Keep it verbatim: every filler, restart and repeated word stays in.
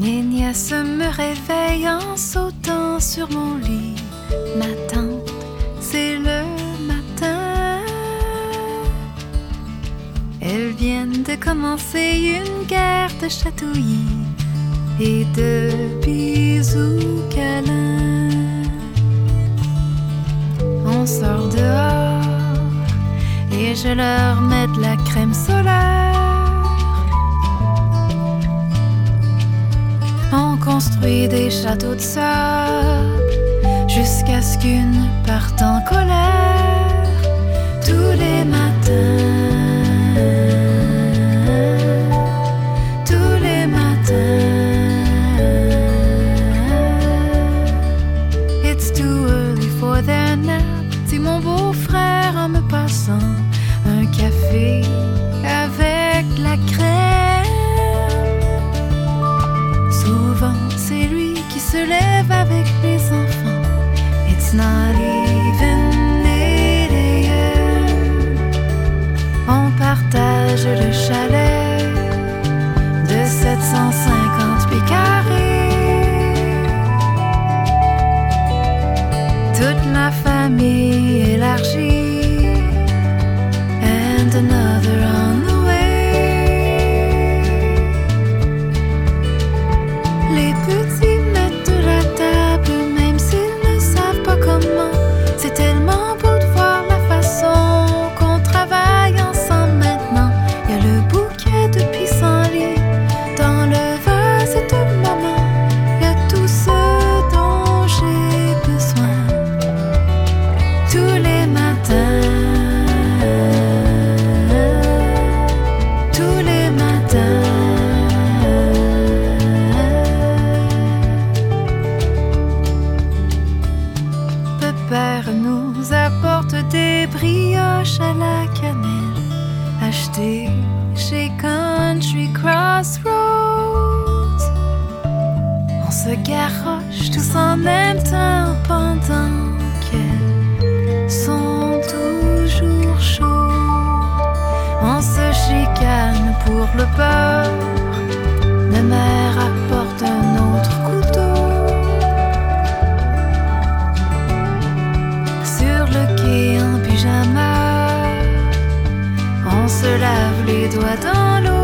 Mes nièces me réveillent en sautant sur mon lit. Ma tante, c'est le matin. Elles viennent de commencer une guerre de chatouillis et de bisous câlins. On sort dehors et je leur mets de la crème solaire. On construit des châteaux de sable jusqu'à ce qu'une parte en colère. Tous les matins, tous les matins. It's too early for their nap, dit mon beau-frère en me passant un café avec la crème. Souvent c'est lui qui se lève avec les enfants. It's not even eight a.m. On partage le chalet de sept cent cinquante pieds carrés. Toute la famille élargie and another on the way. Les petits mettent de la table même s'ils ne savent pas comment. C'est tellement beau de voir la façon qu'on travaille ensemble maintenant. Il y a le bouquet de pissenlits dans le vase de maman. Il y a tout ce dont j'ai besoin tous les matins. Tous les matins. Père nous apporte des brioches à la cannelle achetées chez Country Crossroads. On se garoche tous en même temps pendant qu'elles sont toujours chaudes. On se chicane pour le beurre. Ma mère apporte un autre couteau. En pyjama, on se lave les doigts dans l'eau.